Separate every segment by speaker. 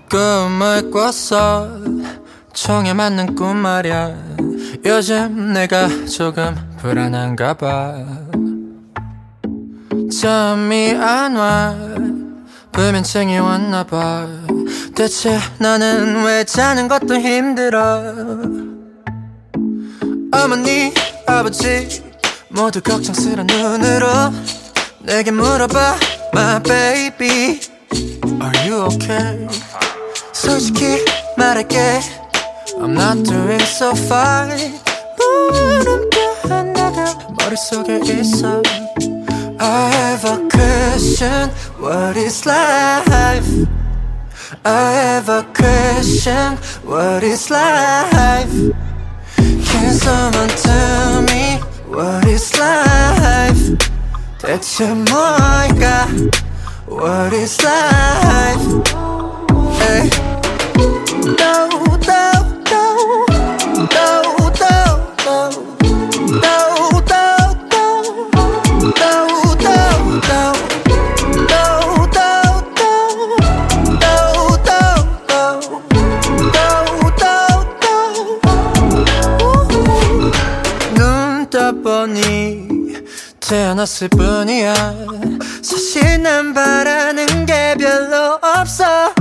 Speaker 1: 꿈을 꿨어 총에 맞는 꿈 말야. 요즘 내가 조금 불안한가 봐. 잠이 안 와 불면증이 왔나 봐. 대체 나는 왜 자는 것도 힘들어. 어머니 아버지 모두 걱정스런 눈으로 내게 물어봐 My baby Are you okay? 솔직히 말할게 I'm not doing so fine. 물음표 하나가 머릿속에 있어. I have a question. What is life? I have a question. What is life? Can someone tell me what is life? 대체 뭘까? What is life? Hey. No, no, no, no, no, no, no, 눈 떠보니 태어났을 뿐이야. 사실 난 바라는 게 별로 없어.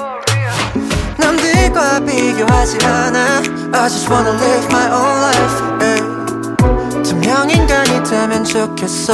Speaker 1: 남들과 비교하지 않아. I just wanna live my own life. hey. 투명 인간이 되면 좋겠어.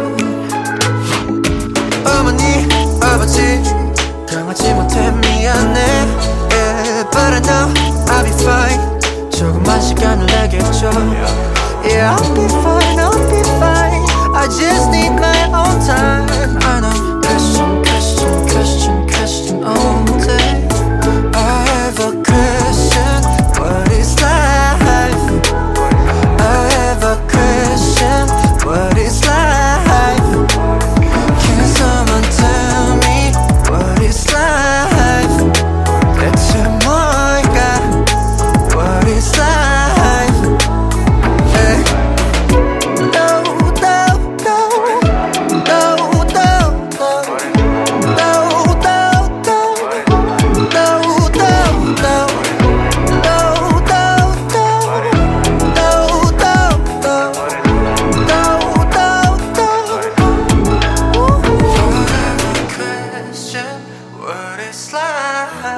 Speaker 1: 어머니 아버지 강하지 못해 미안해. yeah, But I know I'll be fine. 조금만 시간을 내겠죠. Yeah, I'll be fine, I'll be fine. I just need my own time. I know question, question, question, question all day. I have a question. What is life? I have a question. What is life? Can someone tell me what is life? 대체 뭘까? What is life? Hey. No, no, no, no, no, no, no,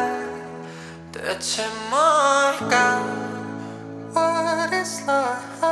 Speaker 1: 대체 뭘까? What is life?